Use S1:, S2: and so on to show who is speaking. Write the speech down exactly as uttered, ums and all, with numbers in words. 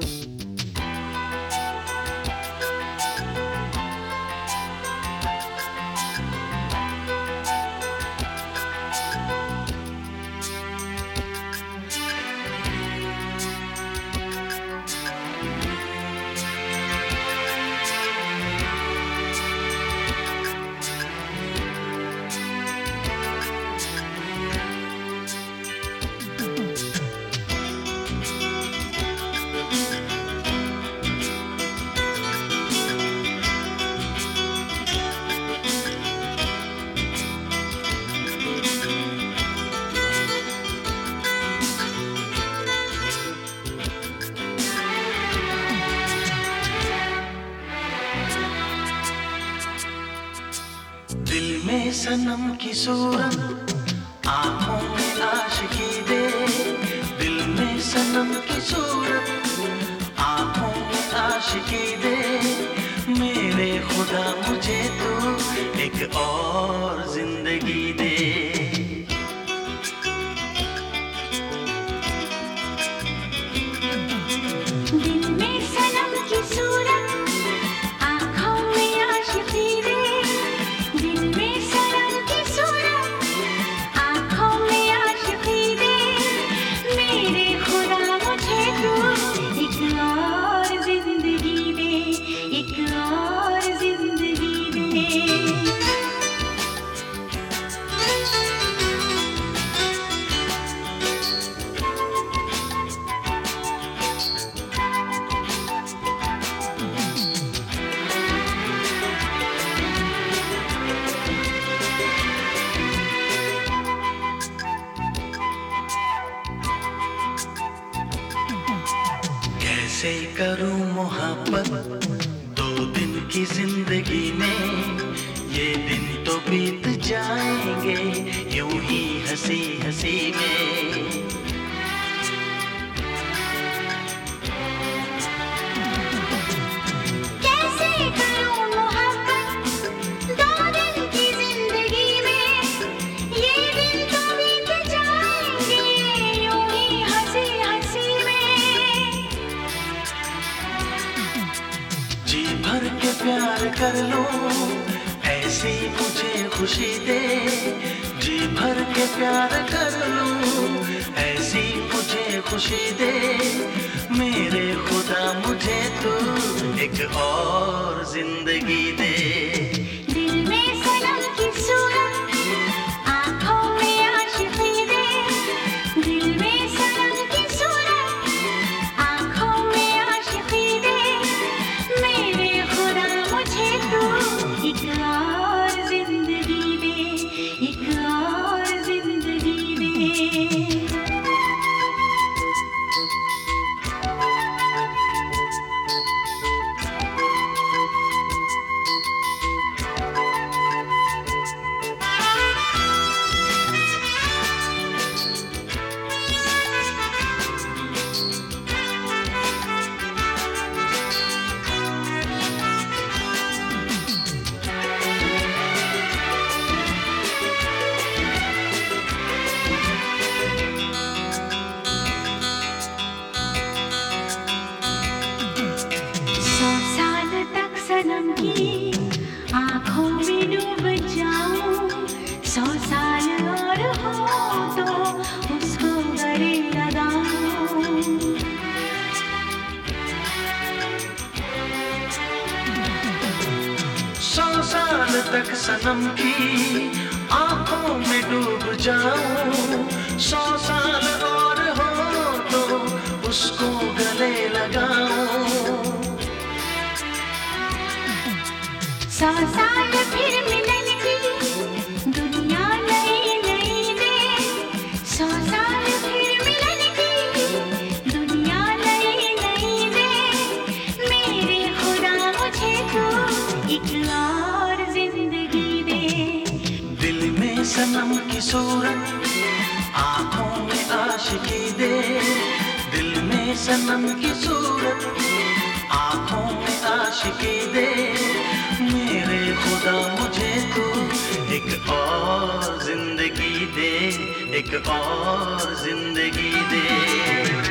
S1: दिल में सनम की सूरत, आँखों में आशिकी दे। दिल में सनम की सूरत, आँखों में आशिकी दे। मेरे खुदा मुझे तू एक और जिंदगी दे।
S2: दिल में सनम की सूरत, आँखों में आशिकी दे। दिल में सनम की सूरत, आँखों में आशिकी दे। मेरे खुदा मुझे तू एक और जिंदगी दे, एक और जिंदगी दे।
S1: कैसे करूं मोहब्बत दो दिन की जिंदगी में। ये दिन तो बीत जाएंगे यूं ही हंसी हंसी में।
S2: कैसे करूं मोहब्बत दो दिन की जिंदगी में। ये दिन तो बीत जाएंगे यूं ही हंसी हंसी में।
S1: जी भर के प्यार कर लो, ऐसी मुझे खुशी दे। जी भर के प्यार कर लो, ऐसी मुझे खुशी दे। मेरे खुदा मुझे तू एक और जिंदगी दे।
S2: दिल में सनम की सूरत, आँखों में आशिकी दे। दिल में सनम की सूरत, आँखों में आशिकी दे। मेरे खुदा मुझे तू एक और जिंदगी दे, एक और जिंदगी दे। सौ साल तक सनम की आँखों में डूब जाऊं। सौ साल और हो तो उसको गले लगाऊं।
S1: सौ साल तक सनम की आंखों में डूब जाऊं। सौ साल और हो तो उसको गले लगाऊं।
S2: सौ साल फिर मिलन की दुनिया नई नई दे। सौ साल फिर मिलन की दुनिया नई नई दे। मेरे खुदा मुझे तू एक और जिंदगी दे।
S1: दिल में सनम की सूरत, आंखों में आशिकी दे। दिल में सनम की सूरत, आंखों में आशिकी दे। मेरे खुदा मुझे तू एक और जिंदगी दे, एक और जिंदगी दे।